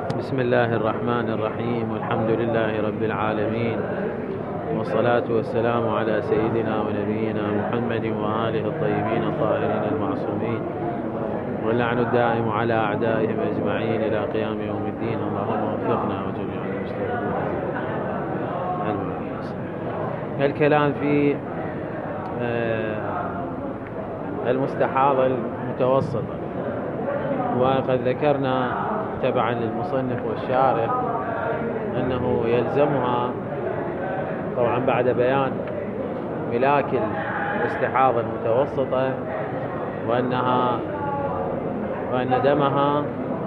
بسم الله الرحمن الرحيم، والحمد لله رب العالمين، والصلاة والسلام على سيدنا ونبينا محمد وآله الطيبين الطاهرين المعصومين، واللعن الدائم على أعدائهم أجمعين إلى قيام يوم الدين. اللهم وفقنا وجميع المسلمين. الكلام في المستحاضة المتوسطة، وقد ذكرنا تبعا للمصنف والشارح أنه يلزمها طبعا بعد بيان ملاك الاستحاضة المتوسطة وأن دمها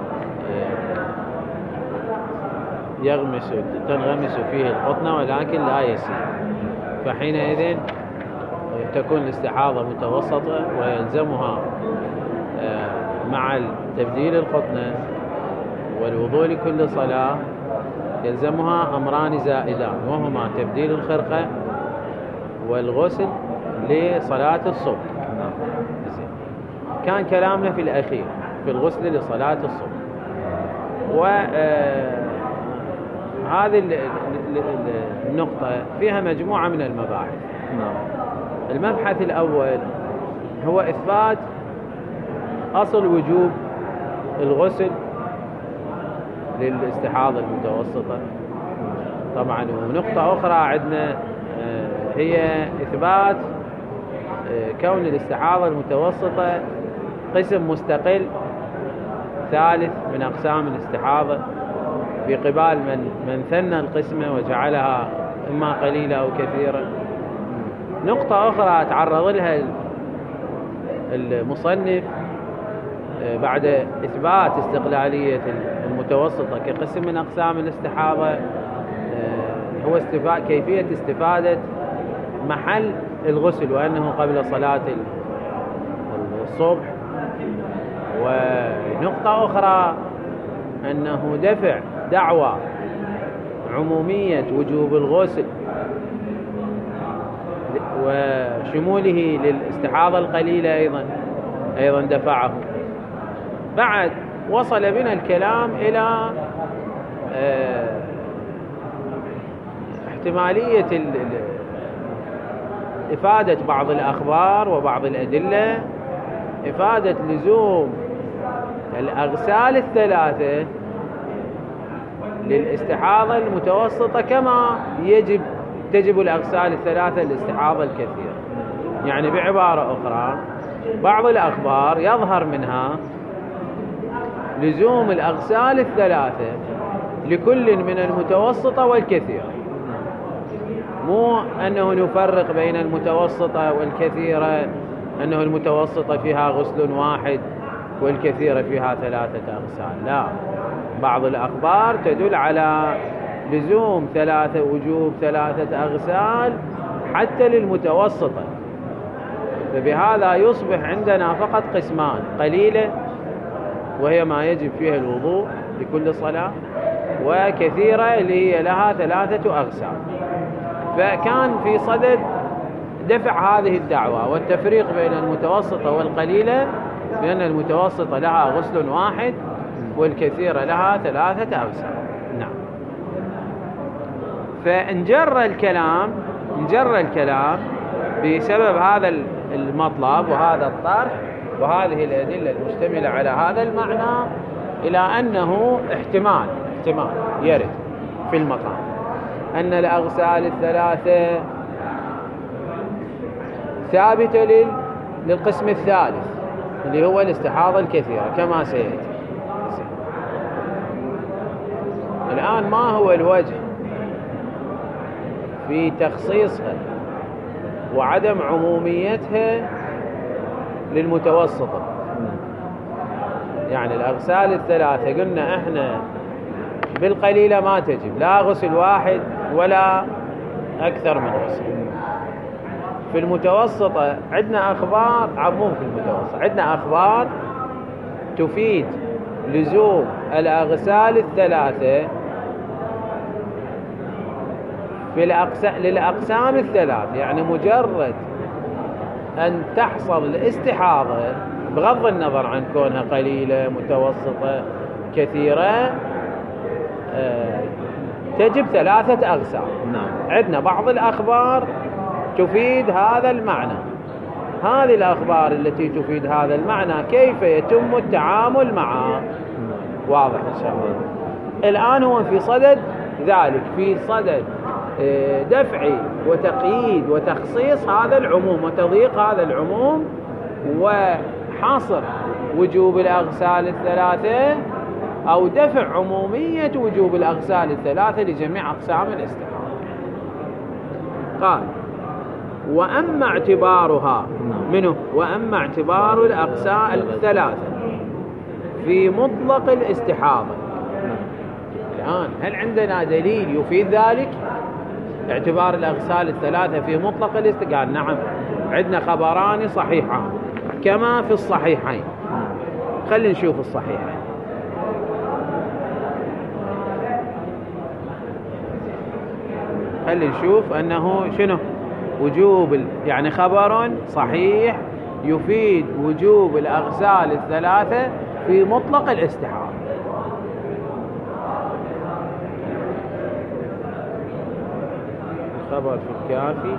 تنغمس فيه القطنة ولكن لا يسيل، فحينئذ تكون الاستحاضة متوسطة ويلزمها مع تبديل القطنة والوضوء لكل صلاة يلزمها أمران زائدان، وهما تبديل الخرقة والغسل لصلاة الصبح. كان كلامنا في الأخير في الغسل لصلاة الصبح، وهذه النقطة فيها مجموعة من المباحث. المبحث الأول هو إثبات أصل وجوب الغسل للاستحاضة المتوسطة طبعا. ونقطة أخرى عندنا هي إثبات كون الاستحاضة المتوسطة قسم مستقل ثالث من أقسام الاستحاضة في قبال من ثنى القسمة وجعلها إما قليلة أو كثيرة. نقطة أخرى تعرض لها المصنف بعد إثبات استقلالية المتوسطة كقسم من أقسام الاستحاضة هو كيفية استفادة محل الغسل، وأنه قبل صلاة الصبح. ونقطة أخرى أنه دفع دعوى عمومية وجوب الغسل وشموله للاستحاضة القليلة أيضا دفعه. بعد وصل بنا الكلام إلى احتمالية إفادة بعض الأخبار وبعض الأدلة، إفادة لزوم الأغسال الثلاثة للاستحاضة المتوسطة كما تجب الأغسال الثلاثة للاستحاضة الكثيرة. يعني بعبارة أخرى بعض الأخبار يظهر منها لزوم الأغسال الثلاثة لكل من المتوسطة والكثيرة، مو أنه نفرق بين المتوسطة والكثيرة، أنه المتوسطة فيها غسل واحد والكثيرة فيها ثلاثة أغسال. لا، بعض الأخبار تدل على لزوم وجوب ثلاثة أغسال حتى للمتوسطة، فبهذا يصبح عندنا فقط قسمان: قليلة وهي ما يجب فيها الوضوء لكل صلاة، وكثيرة اللي هي لها ثلاثة أغسال. فكان في صدد دفع هذه الدعوة والتفريق بين المتوسطة والقليلة، لأن المتوسطة لها غسل واحد والكثيرة لها ثلاثة أغسال. نعم. فانجر الكلام بسبب هذا المطلب وهذا الطرح وهذه الأدلة المشتملة على هذا المعنى إلى أنه احتمال يرد في المقام أن الأغسال الثلاثة ثابتة للقسم الثالث اللي هو الاستحاضة الكثيرة كما سيأتي. الآن ما هو الوجه في تخصيصها وعدم عموميتها للمتوسطة؟ يعني الأغسال الثلاثة قلنا احنا بالقليلة ما تجب لا غسل واحد ولا أكثر من غسل. في المتوسطة عندنا أخبار عندنا أخبار تفيد لزوم الأغسال الثلاثة للأقسام الثلاث. يعني مجرد أن تحصل الاستحاضة بغض النظر عن كونها قليلة متوسطة كثيرة، تجب 3 أغسال. عندنا بعض الأخبار تفيد هذا المعنى. هذه الأخبار التي تفيد هذا المعنى كيف يتم التعامل معها؟ واضح إن شاء الله. الآن هو في صدد ذلك، في صدد دفع وتقييد وتخصيص هذا العموم وتضييق هذا العموم وحصر وجوب الأغسال 3 أو دفع عمومية وجوب الأغسال 3 لجميع أقسام الاستحاضة. قال وأما اعتبارها منه وأما اعتبار الأغسال 3 في مطلق الاستحاضة. الآن هل عندنا دليل يفيد ذلك؟ اعتبار الأغسال 3 في مطلق الاستحاضة. قال نعم، عندنا خبران صحيحان كما في الصحيحين. خلينا نشوف الصحيحين. خلينا نشوف أنه شنو وجوب، يعني خبر صحيح يفيد وجوب الأغسال 3 في مطلق الاستحاضة. خبر في الكافي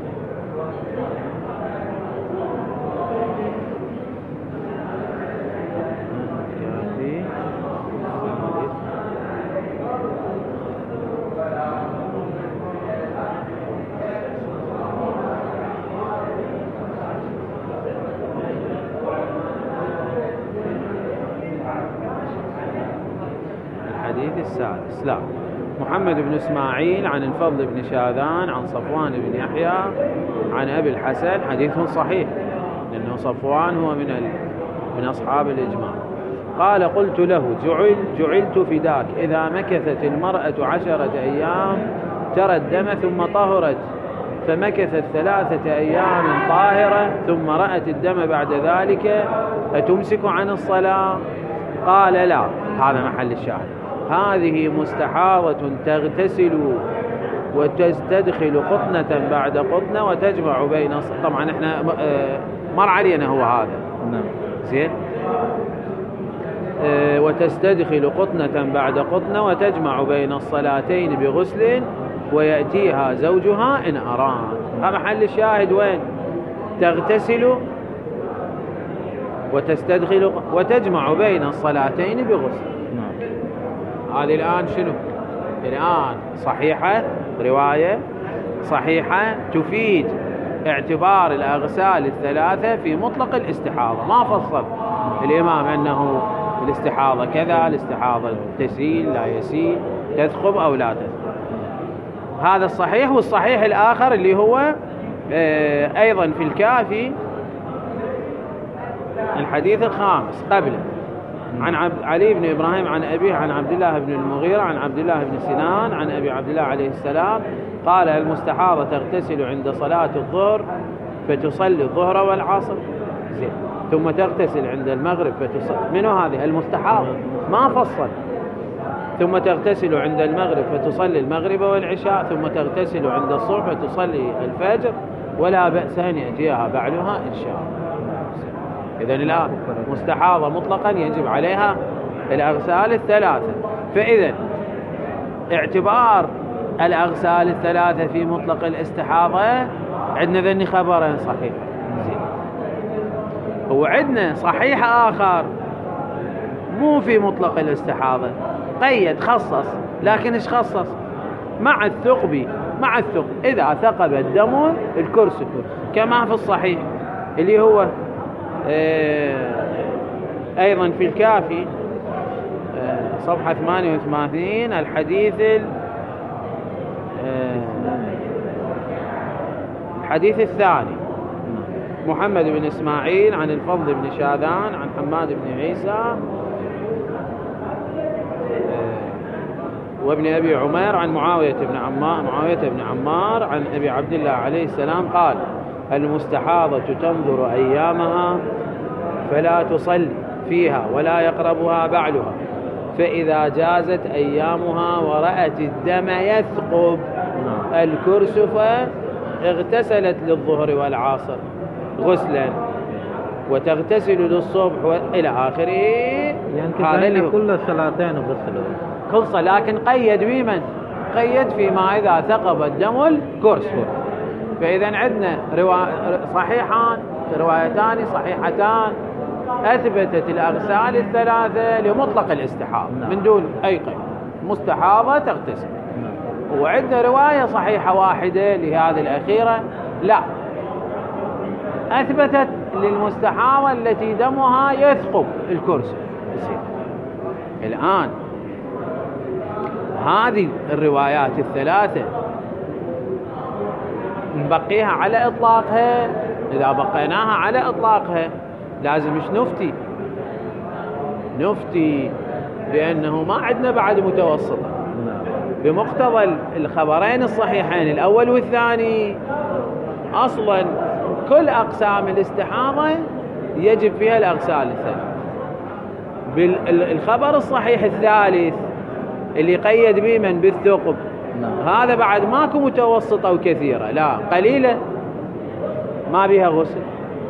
الحديث السادس. لا، محمد بن إسماعيل عن الفضل بن شاذان عن صفوان بن يحيى عن أبي الحسن. حديث صحيح لأنه صفوان هو من أصحاب الإجماع. قال قلت له جعلت فداك إذا مكثت المرأة 10 أيام ترى الدم ثم طهرت فمكثت 3 أيام طاهرة ثم رأت الدم بعد ذلك أتمسك عن الصلاة؟ قال لا. هذا محل الشاهد. هذه مستحاضة تغتسل وتستدخل قطنة بعد قطنة وتجمع بين طبعا احنا مر علينا هو هذا. نعم زين. وتستدخل قطنة بعد قطنة وتجمع بين الصلاتين بغسل ويأتيها زوجها إن أراد. هذا محل الشاهد. وين؟ تغتسل وتستدخل وتجمع بين الصلاتين بغسل. هذه الآن شنو؟ الآن صحيحة، رواية صحيحة تفيد اعتبار الأغسال 3 في مطلق الاستحاضة. ما فصل الإمام أنه الاستحاضة كذا، الاستحاضة تسيل لا يسيل، تثقب أو لا تثقب. هذا الصحيح. والصحيح الآخر اللي هو أيضا في الكافي الحديث الخامس قبله عن علي بن إبراهيم عن أبيه عن عبد الله بن المغيرة عن عبد الله بن سنان عن أبي عبد الله عليه السلام قال المستحاضة تغتسل عند صلاة الظهر فتصلي الظهر والعصر ثم تغتسل عند المغرب فتصلي. منو هذه المستحاضة؟ ما فصل. ثم تغتسل عند المغرب فتصلي المغرب والعشاء ثم تغتسل عند الصبح فتصلي الفجر ولا بأس أن يأتيها بعدها إن شاء الله. إذن الآن مستحاضة مطلقا يجب عليها الأغسال 3. فإذن اعتبار الأغسال 3 في مطلق الاستحاضة عندنا ذني خبرين صحيح. وعندنا صحيح آخر مو في مطلق الاستحاضة، قيد خصص، لكن إيش خصص؟ مع الثقب إذا ثقب الدم الكرسي كما في الصحيح اللي هو أيضا في الكافي صفحة 88 الحديث الثاني. محمد بن إسماعيل عن الفضل بن شاذان عن حماد بن عيسى وابن أبي عمير عن معاوية بن عمار عن أبي عبد الله عليه السلام قال المستحاضة تنظر أيامها فلا تصلي فيها ولا يقربها بعلها فإذا جازت أيامها ورأت الدم يثقب الكرسف اغتسلت للظهر والعصر غسلا وتغتسل للصبح إلى آخره. يعني كل صلاتين غسل كل صلاة، لكن قيد بمن؟ قيد فيما إذا ثقب الدم الكرسي. فإذا عندنا صحيحان، روايتان صحيحتان أثبتت الأغسال الثلاثة لمطلق الاستحاضة من دون أي قيد، مستحاضة تغتسل. وعندنا رواية صحيحة واحدة لهذه الأخيرة لا، أثبتت للمستحاضة التي دمها يثقب الكرسي. الآن هذه الروايات الثلاثة نبقيها على إطلاقها. إذا بقيناها على إطلاقها لازم مش نفتي بأنه ما عندنا بعد متوسطة بمقتضى الخبرين الصحيحين الأول والثاني. أصلا كل أقسام الاستحاضة يجب فيها الأغسال الثلاثة. بالخبر الصحيح الثالث اللي قيد بمن؟ بالثقب. هذا بعد ماكو متوسطة وكثيرة، لا قليلة ما بها غسل،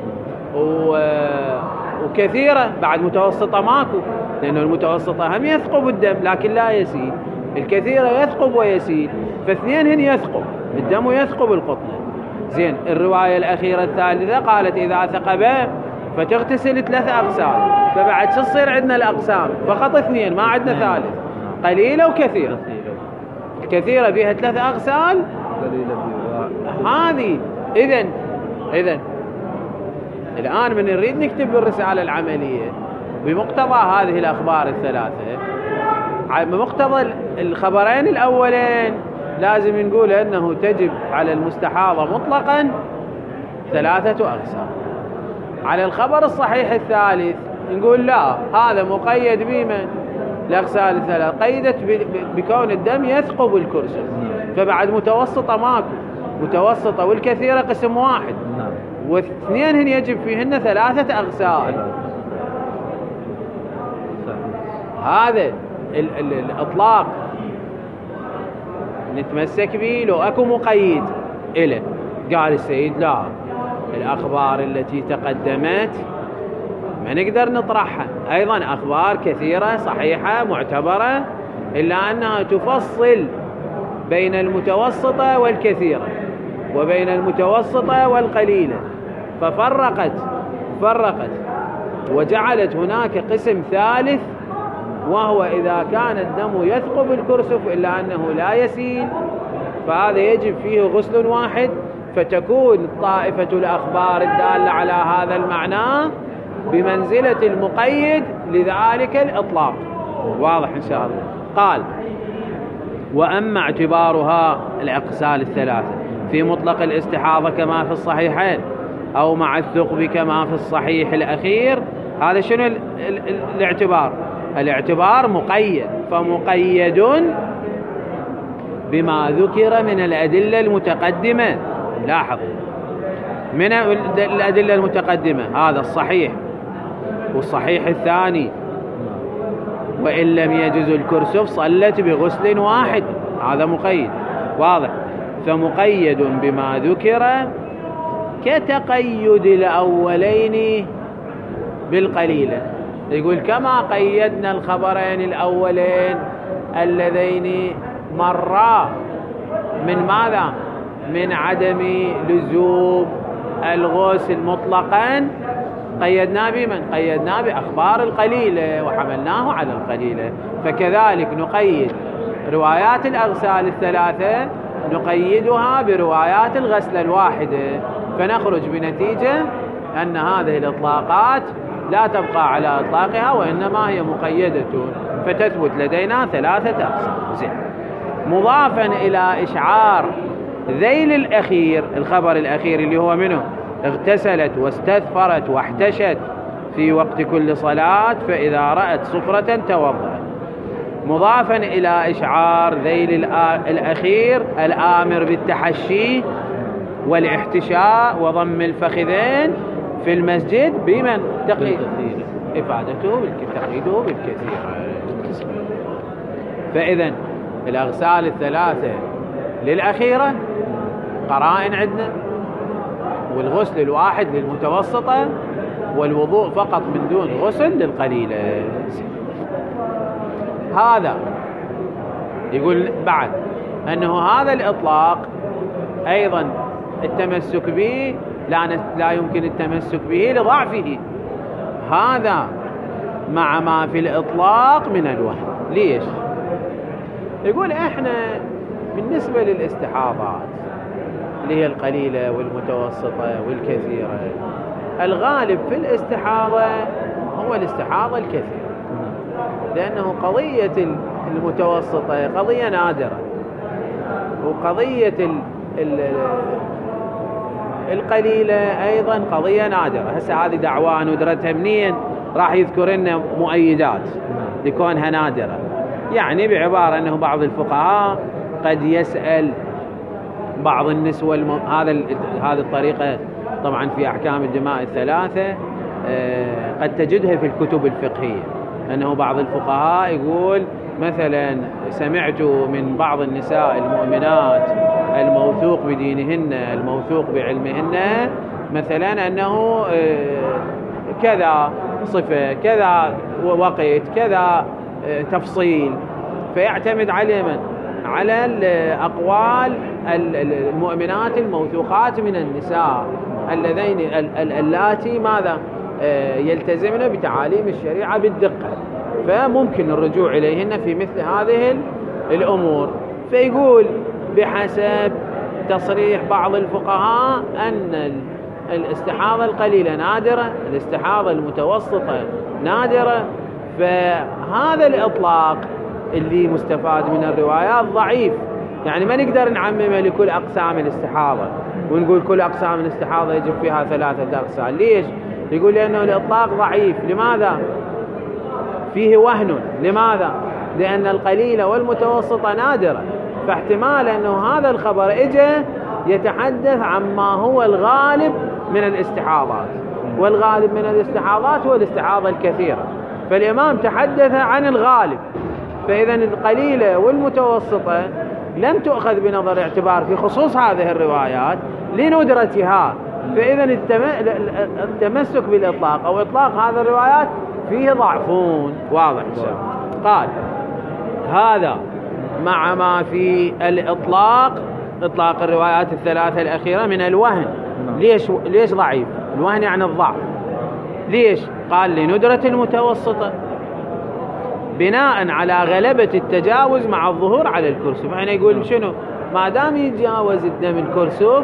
وكثيرة بعد متوسطة ماكو، لأنه المتوسطة هم يثقب الدم لكن لا يسيل، الكثيرة يثقب ويسيل، فاثنين هن يثقب الدم ويثقب القطنة. زين، الرواية الأخيرة الثالثة قالت إذا ثقب فتغتسل 3 أغسال، فبعد شو تصير عندنا الأقسام؟ فقط 2، ما عندنا ثالث، قليلة وكثيرة. كثيرة فيها 3 أغسال، هذه. إذن الآن من نريد نكتب بالرسالة العملية بمقتضى هذه الأخبار الثلاثة، بمقتضى الخبرين الأولين لازم نقول أنه تجب على المستحاضة مطلقا 3 أغسال. على الخبر الصحيح الثالث نقول لا، هذا مقيد بمن؟ الأغسال الثلاث، قيدت بكون الدم يثقب الكرسي، فبعد متوسطة ماكو، متوسطة والكثيرة قسم واحد، واثنين هن يجب فيهن 3 أغسال. هذا الإطلاق نتمسك به لو أكو مقيد إله. قال السيد لا، الأخبار التي تقدمت ما نقدر نطرحها، أيضا أخبار كثيرة صحيحة معتبرة، إلا أنها تفصل بين المتوسطة والكثيرة وبين المتوسطة والقليلة، ففرقت وجعلت هناك قسم ثالث، وهو إذا كان الدم يثقب الكرسف إلا أنه لا يسيل، فهذا يجب فيه غسل واحد، فتكون طائفة الأخبار الدالة على هذا المعنى بمنزلة المقيد لذلك الإطلاق. واضح إن شاء الله. قال: وأما اعتبارها الأغسال الثلاثة في مطلق الاستحاضة كما في الصحيحين أو مع الثقب كما في الصحيح الأخير، هذا شنو الاعتبار؟ الاعتبار مقيد، فمقيد بما ذكر من الأدلة المتقدمة. لاحظ، من الأدلة المتقدمة هذا الصحيح والصحيح الثاني، وإن لم يجز الكرسف صلت بغسل واحد، هذا مقيد. واضح. فمقيد بما ذكر كتقيد الأولين بالقليلة. يقول كما قيدنا الخبرين الأولين اللذين مرا من ماذا؟ من عدم لزوم الغسل مطلقا، قيدنا بمن؟ قيدنا بأخبار القليلة وحملناه على القليلة. فكذلك نقيد روايات الأغسال الثلاثة، نقيدها بروايات الغسل الواحدة، فنخرج بنتيجة أن هذه الإطلاقات لا تبقى على إطلاقها، وإنما هي مقيدة، فتثبت لدينا 3 أقسام. زين. مضافا إلى إشعار ذيل الأخير، الخبر الأخير اللي هو منه اغتسلت واستثفرت واحتشت في وقت كل صلاة، فإذا رأت صفرة توضأت. مضافا إلى إشعار ذيل الأخير الآمر بالتحشي والاحتشاء وضم الفخذين في المسجد بمن؟ إفادته تقييده بالكثير. فإذا الأغسال الثلاثة للأخيرة قرائن عندنا، والغسل الواحد للمتوسطة، والوضوء فقط من دون غسل للقليلة. هذا يقول بعد أنه هذا الإطلاق أيضا التمسك به لا يمكن التمسك به لضعفه، هذا مع ما في الإطلاق من الوهم. ليش؟ يقول إحنا بالنسبة للاستحاضات اللي هي القليلة والمتوسطة والكثيرة، الغالب في الاستحاضة هو الاستحاضة الكثيرة، لأنه قضية المتوسطة قضية نادرة، وقضية القليلة أيضا قضية نادرة. هسه هذه دعوة ندرتها منين؟ راح يذكر لنا مؤيدات لكونها نادرة. يعني بعبارة أنه بعض الفقهاء قد يسأل بعض النسوة هذه الطريقة طبعا في أحكام الدماء الثلاثة قد تجدها في الكتب الفقهية، أنه بعض الفقهاء يقول مثلا سمعت من بعض النساء المؤمنات الموثوق بدينهن الموثوق بعلمهن مثلا أنه كذا صفة كذا وقت كذا تفصيل، فيعتمد على من؟ على الأقوال المؤمنات الموثوقات من النساء اللذين اللاتي ماذا يلتزمن بتعاليم الشريعة بالدقة، فممكن الرجوع إليهن في مثل هذه الأمور. فيقول بحسب تصريح بعض الفقهاء أن الاستحاضة القليلة نادرة، الاستحاضة المتوسطة نادرة، فهذا الإطلاق اللي مستفاد من الروايات ضعيف. يعني ما نقدر نعممه لكل أقسام الاستحاضة ونقول كل أقسام الاستحاضة يجب فيها 3 أقسام. ليش؟ يقول لأنه الإطلاق ضعيف. لماذا؟ فيه وهن. لماذا؟ لأن القليلة والمتوسطة نادرة، فاحتمال أنه هذا الخبر إجا يتحدث عما هو الغالب من الاستحاضات، والغالب من الاستحاضات هو الاستحاضة الكثيرة، فالإمام تحدث عن الغالب. فإذا القليلة والمتوسطة لم تؤخذ بنظر اعتبار في خصوص هذه الروايات لندرتها، فإذا التمسك بالإطلاق أو إطلاق هذه الروايات فيه ضعفون. واضح؟ قال هذا مع ما في الإطلاق إطلاق الروايات الثلاثة الأخيرة من الوهن. ليش ضعيف؟ الوهن يعني الضعف. ليش؟ قال لندرة المتوسطة بناء على غلبة التجاوز مع الظهور على الكرسوف. يعني يقول شنو؟ ما دام يتجاوز الدم الكرسوف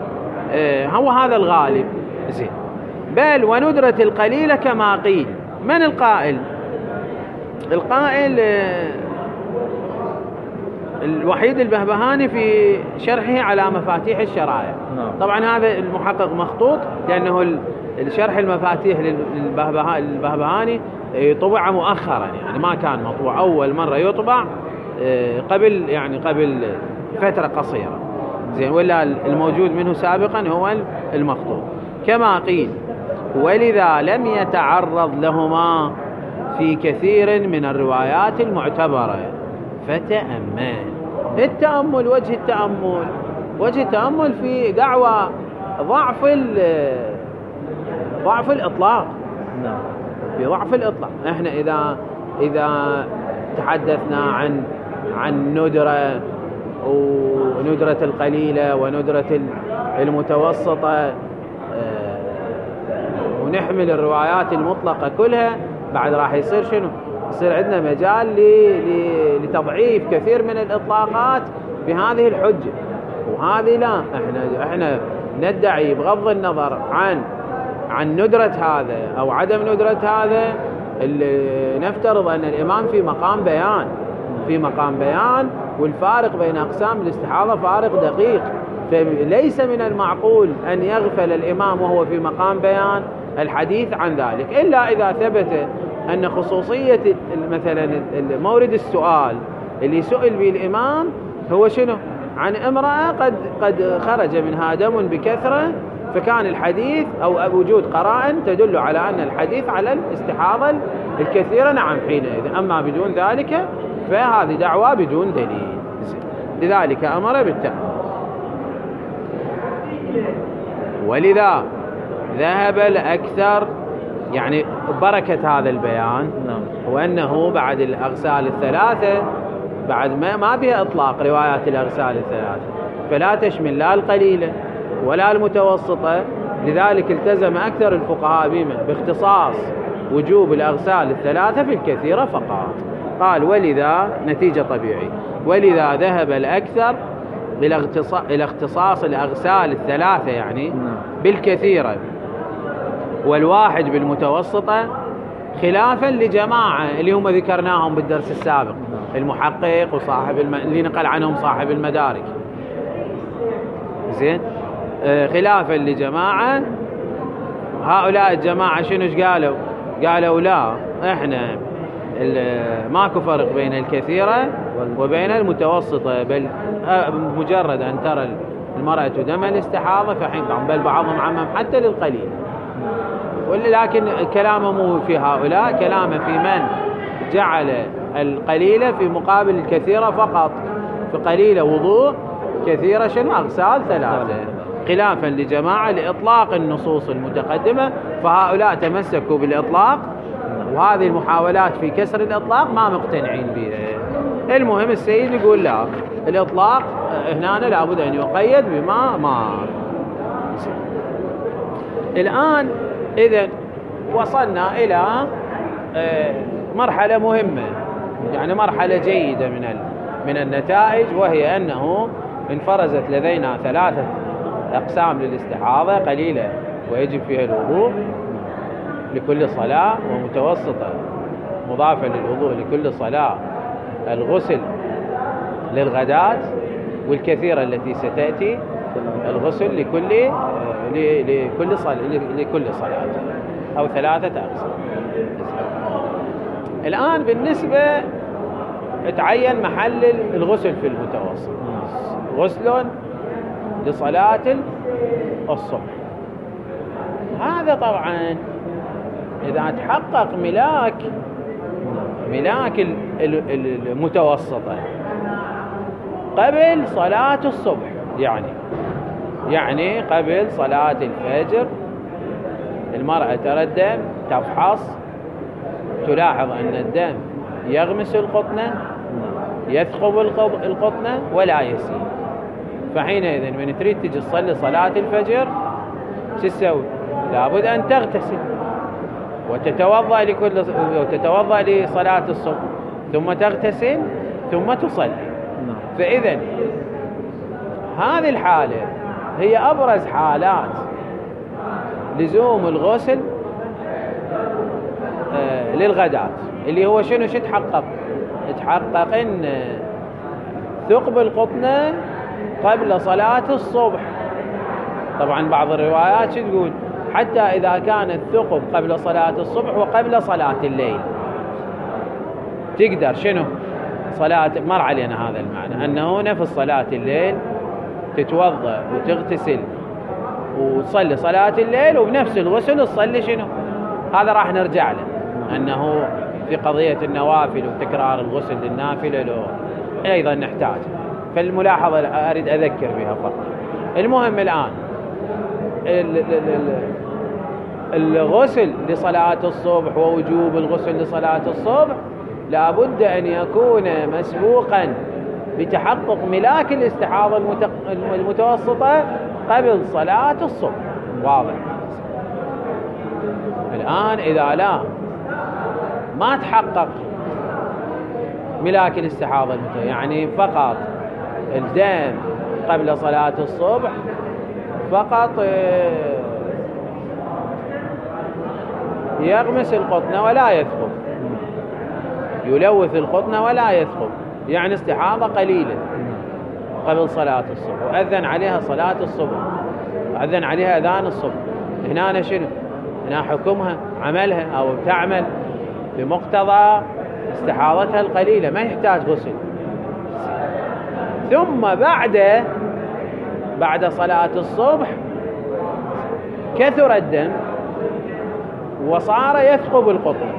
هو هذا الغالب. زين. بل وندرة القليلة كما قيل. من القائل؟ القائل الوحيد البهبهاني في شرحه على مفاتيح الشرائع. طبعا هذا المحقق مخطوط، لأنه الشرح المفاتيح للبهبهاني طبع مؤخرا، يعني ما كان مطبوع أول مرة يطبع قبل فترة قصيرة. زين. ولا الموجود منه سابقا هو المخطوط كما قيل، ولذا لم يتعرض لهما في كثير من الروايات المعتبرة. فتأمل. التأمل وجه التأمل في دعوى ضعف الإطلاق. في ضعف الإطلاق. احنا إذا تحدثنا عن ندرة وندرة القليلة وندرة المتوسطة ونحمل الروايات المطلقة كلها، بعد راح يصير شنو؟ يصير عندنا مجال لتضعيف كثير من الإطلاقات بهذه الحجة، وهذه لا. احنا ندعي بغض النظر عن ندرة هذا أو عدم ندرة هذا، نفترض أن الإمام في مقام بيان، والفارق بين أقسام الاستحاضة فارق دقيق، فليس من المعقول أن يغفل الإمام وهو في مقام بيان الحديث عن ذلك، إلا إذا ثبت أن خصوصية مثلا مورد السؤال اللي سئل به الإمام هو شنو؟ عن امرأة قد خرج منها دم بكثرة، فكان الحديث أو وجود قرائن تدل على أن الحديث على الاستحاضة الكثيرة. نعم حينئذ. أما بدون ذلك فهذه دعوة بدون دليل. لذلك أمر بالتأمل. ولذا ذهب الأكثر، يعني بركة هذا البيان، وأنه بعد الأغسال الثلاثة بعد ما بها إطلاق روايات الأغسال الثلاثة، فلا تشمل لا القليلة ولا المتوسطة. لذلك التزم أكثر الفقهاء باختصاص وجوب الأغسال الثلاثة في الكثيرة فقط. قال ولذا نتيجة طبيعي، ولذا ذهب الأكثر إلى اختصاص الأغسال الثلاثة يعني بالكثيرة والواحد بالمتوسطة، خلافا لجماعة اللي هم ذكرناهم بالدرس السابق، المحقق وصاحب اللي نقل عنهم صاحب المدارك. زين، خلافا لجماعة. هؤلاء الجماعة شنوش قالوا؟ قالوا لا، احنا ماكو فرق بين الكثيرة وبين المتوسطة، بل مجرد أن ترى المرأة دم الاستحاضة فحين بل بعضهم عمم حتى للقليل. ولكن كلامه مو في هؤلاء، كلامه في من جعل القليلة في مقابل الكثيرة فقط، فقليلة وضوء، كثيرة شنو؟ أغسال ثلاثة، خلافا لجماعة لإطلاق النصوص المتقدمة. فهؤلاء تمسكوا بالإطلاق، وهذه المحاولات في كسر الإطلاق ما مقتنعين بها. المهم السيد يقول لا، الإطلاق هنا لابد أن يقيد بما ما. الآن إذن وصلنا إلى مرحلة مهمة، يعني مرحلة جيدة من النتائج، وهي أنه انفرزت لدينا ثلاثة أقسام للاستحاضة: قليلة ويجب فيها الوضوء لكل صلاة، ومتوسطة مضافة للوضوء لكل صلاة الغسل للغداة، والكثيرة التي ستأتي الغسل لكل صلاة أو ثلاثة أقسام. الآن بالنسبة تعين محل الغسل في المتوسط، غسل لصلاة الصبح. هذا طبعا إذا تحقق ملاك المتوسطة قبل صلاة الصبح، يعني قبل صلاة الفجر المرأة ترى الدم، تفحص، تلاحظ أن الدم يغمس القطنة، يثقب القطنة ولا يسيل. فحينئذ من تريد تجي تصلي صلاة الفجر شو تسوي؟ لابد أن تغتسل وتتوضأ لصلاة الصبح، ثم تغتسل ثم تصلي. فإذا هذه الحالة هي أبرز حالات لزوم الغسل للغداة، اللي هو شنو تحقق إن ثقب القطنة قبل صلاة الصبح. طبعا بعض الروايات شو تقول؟ حتى إذا كان الثقب قبل صلاة الصبح وقبل صلاة الليل تقدر شنو؟ مر علينا هذا المعنى، أنه نفس صلاة الليل تتوضأ وتغتسل وتصلي صلاة الليل، وبنفس الغسل تصلي شنو؟ هذا راح نرجع له، أنه في قضية النوافل وتكرار الغسل للنافلة له أيضا نحتاج. فالملاحظة أريد أذكر بها فقط. المهم الآن الغسل لصلاة الصبح ووجوب الغسل لصلاة الصبح لابد أن يكون مسبوقا بتحقق ملاك الاستحاضة المتوسطة قبل صلاة الصبح. واضح؟ الآن إذا ما تحقق ملاك الاستحاضة يعني فقط الدم قبل صلاة الصبح فقط يغمس القطنة ولا يثقب، يلوث القطنة ولا يثقب، يعني استحاضة قليلة قبل صلاة الصبح، وأذن عليها صلاة الصبح، وأذن عليها أذان الصبح. هنا شنو؟ هنا حكمها عملها أو تعمل بمقتضى استحاضتها القليلة، ما يحتاج غسل. ثم بعد صلاة الصبح كثر الدم وصار يثقب القطن،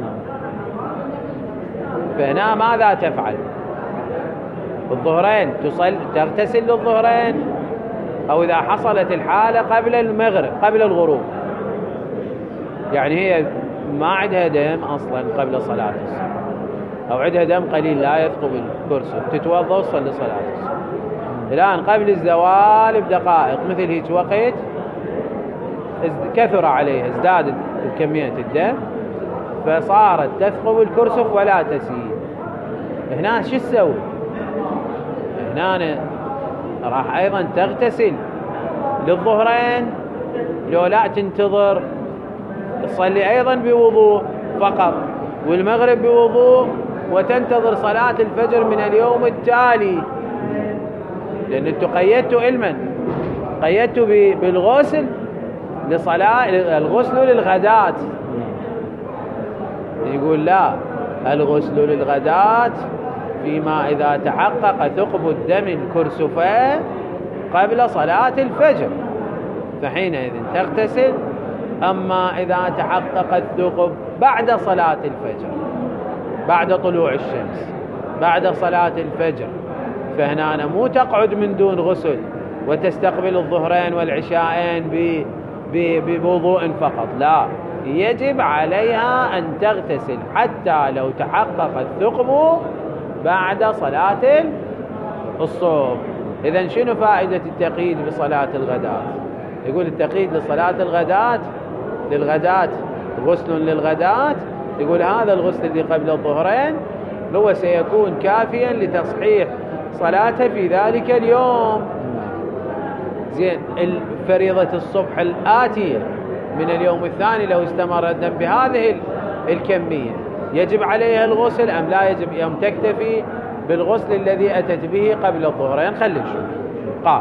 فهنا ماذا تفعل؟ الظهرين تغتسل للظهرين، أو إذا حصلت الحالة قبل المغرب قبل الغروب، يعني هي ما عندها دم أصلا قبل صلاة الصبح، أو عندها دم قليل لا يثقب الكرسف، تتوضأ وتصلي صلاة الصبح. الآن قبل الزوال بدقائق مثل هيك وقت كثر عليها، ازدادت كمية الدم فصارت تثقب الكرسف ولا تسيل. هنا شو تسوي؟ هنا راح أيضا تغتسل للظهرين، لو لا تنتظر تصلي أيضا بوضوء فقط، والمغرب بوضوء، وتنتظر صلاة الفجر من اليوم التالي، لأن انتم قيدتوا علما، قيدتوا بالغسل لصلاة الغسل للغداة. يقول لا، الغسل للغداة فيما إذا تحقق ثقب الدم الكرسفين قبل صلاة الفجر فحينئذ تغتسل. أما إذا تحقق الثقب بعد صلاة الفجر، بعد طلوع الشمس، بعد صلاة الفجر، فهنا مو تقعد من دون غسل وتستقبل الظهرين والعشاءين بوضوء فقط، لا، يجب عليها أن تغتسل حتى لو تحقق الثقب بعد صلاة الصبح. إذن شنو فائدة التقييد بصلاة الغداة؟ يقول التقييد لصلاة الغداة، للغداة غسل للغداة، يقول هذا الغسل اللي قبل الظهرين هو سيكون كافيا لتصحيح صلاته في ذلك اليوم. زين، فريضة الصبح الآتية من اليوم الثاني لو استمر الدم بهذه الكمية يجب عليها الغسل أم لا يجب؟ يوم تكتفي بالغسل الذي أتت به قبل الظهرين. خلي نشوف. قال: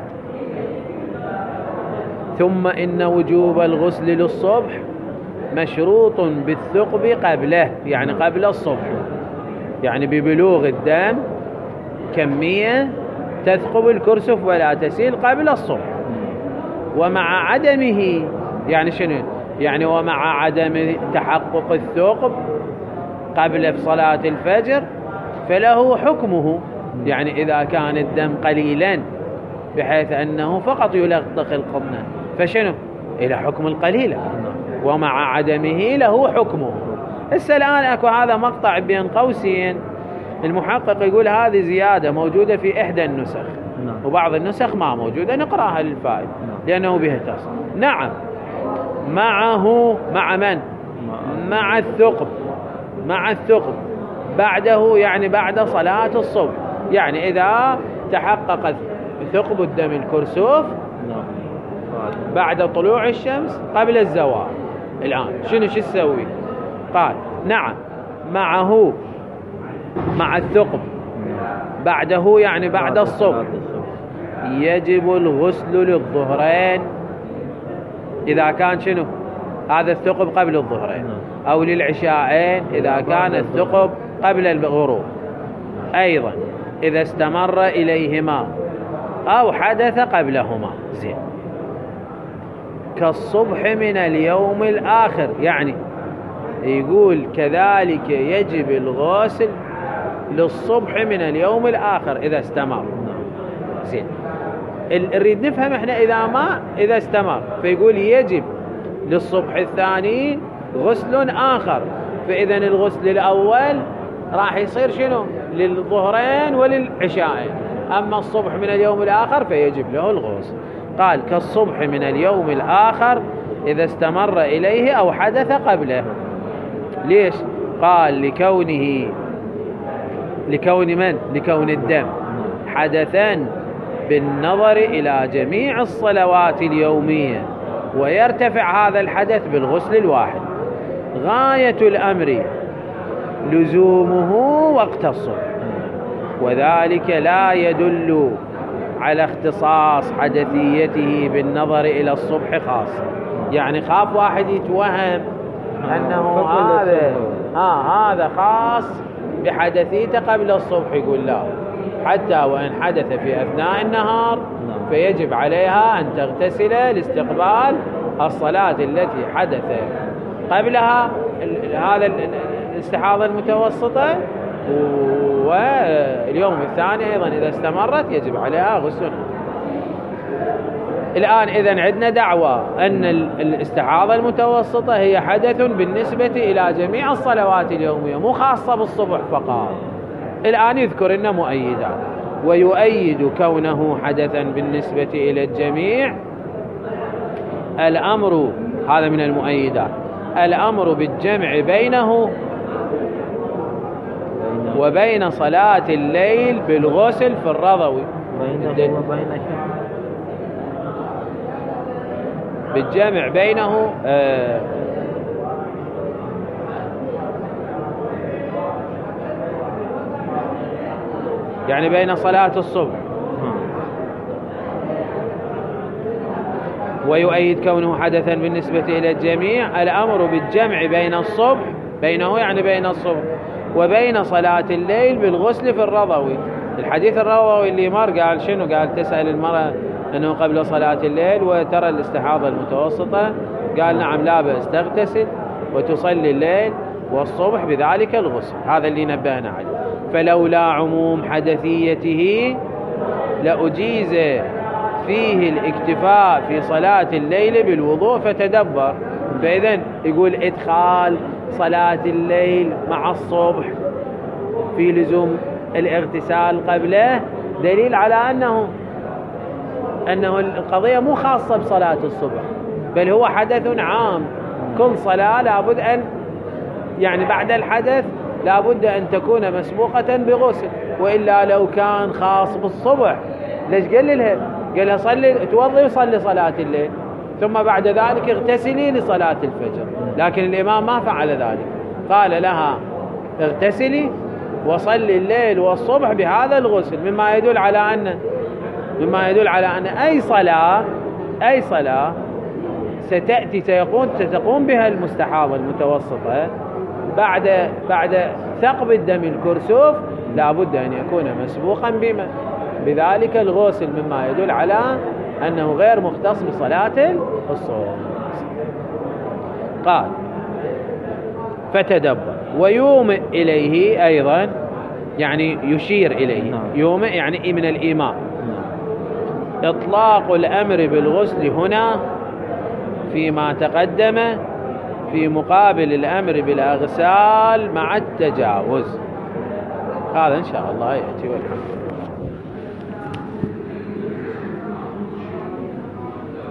ثم إن وجوب الغسل للصبح مشروط بالثقب قبله، يعني قبل الصبح، يعني ببلوغ الدم كمية تثقب الكرسف ولا تسيل قبل الصبح. ومع عدمه، يعني شنو؟ يعني ومع عدم تحقق الثقب قبل صلاة الفجر فله حكمه، يعني إذا كان الدم قليلا بحيث أنه فقط يلطخ القطنة فشنو؟ إلى حكم القليلة، ومع عدمه له حكمه. هسه الآن أكو هذا مقطع بين قوسين، المحقق يقول هذه زيادة موجودة في إحدى النسخ وبعض النسخ ما موجودة، نقرأها للفائدة لأنه بها تصل. نعم، معه، مع من؟ مع الثقب، مع الثقب بعده، يعني بعد صلاة الصبح، يعني إذا تحقق ثقب الدم الكرسوف بعد طلوع الشمس قبل الزوال. الآن شو تسوي؟ قال: نعم، معه، مع الثقب بعده، يعني بعد الصبح، يجب الغسل للظهرين إذا كان شنو؟ هذا الثقب قبل الظهرين، أو للعشاءين إذا كان الثقب قبل الغروب، أيضا إذا استمر إليهما أو حدث قبلهما. زين، كالصبح من اليوم الآخر، يعني يقول كذلك يجب الغسل للصبح من اليوم الآخر إذا استمر. زين، نريد نفهم احنا إذا استمر، فيقول يجب للصبح الثاني غسل آخر، فإذا الغسل الأول راح يصير شنو؟ للظهرين وللعشاءين، أما الصبح من اليوم الآخر فيجب له الغسل. قال: كالصبح من اليوم الآخر إذا استمر إليه أو حدث قبله. ليش؟ قال: لكون من؟ لكون الدم حدثا بالنظر إلى جميع الصلوات اليومية، ويرتفع هذا الحدث بالغسل الواحد. غاية الأمر لزومه وقت الصبح، وذلك لا يدل على اختصاص حدثيته بالنظر إلى الصبح خاصة. يعني خاف واحد يتوهم أنه هذا خاص بحدثيته قبل الصبح، يقول لا، حتى وإن حدث في أثناء النهار فيجب عليها أن تغتسل لاستقبال الصلاة التي حدث قبلها هذا الاستحاضة المتوسطة، واليوم الثاني أيضا إذا استمرت يجب عليها غسل. الآن إذن عندنا دعوة أن الاستحاضة المتوسطة هي حدث بالنسبة إلى جميع الصلوات اليومية مو خاصة بالصبح فقط. الآن يذكر لنا مؤيدات، ويؤيد كونه حدثا بالنسبة إلى الجميع الأمر، هذا من المؤيدات، الأمر بالجمع بينه وبين صلاة الليل بالغسل في الرضوي. بالجمع بينه يعني بين صلاة الصبح. ويؤيد كونه حدثا بالنسبة إلى الجميع الأمر بالجمع بين الصبح، بينه يعني بين الصبح، وبين صلاة الليل بالغسل في الرضوي. الحديث الرضوي اللي مر قال شنو؟ قال تسأل المرأة أنه قبل صلاة الليل وترى الاستحاضة المتوسطة، قال نعم لا بأس تغتسل وتصلي الليل والصبح بذلك الغسل. هذا اللي نبهنا عليه. فلولا عموم حدثيته لأجيز فيه الاكتفاء في صلاة الليل بالوضوء فتدبر. فإذن يقول إدخال صلاة الليل مع الصبح في لزوم الاغتسال قبله دليل على أنه القضية مو خاصة بصلاة الصبح، بل هو حدث عام. كل صلاة لابد أن يعني بعد الحدث لابد أن تكون مسبوقة بغسل، وإلا لو كان خاص بالصبح ليش قال لها؟ قال لها صلي توضي وصلي صلاة الليل ثم بعد ذلك اغتسلي لصلاة الفجر. لكن الإمام ما فعل ذلك، قال لها اغتسلي وصلي الليل والصبح بهذا الغسل، مما يدل على أن أي صلاة ستقوم بها المستحاضة المتوسطة بعد ثقب الدم الكرسوف لابد أن يكون مسبوقا بذلك الغسل، مما يدل على أنه غير مختص بصلاة الصبح. قال فتدبر ويومئ إليه أيضا، يعني يشير إليه. يومئ يعني من الإيماء. إطلاق الأمر بالغسل هنا فيما تقدم في مقابل الأمر بالأغسال مع التجاوز. هذا إن شاء الله يأتي والحمد.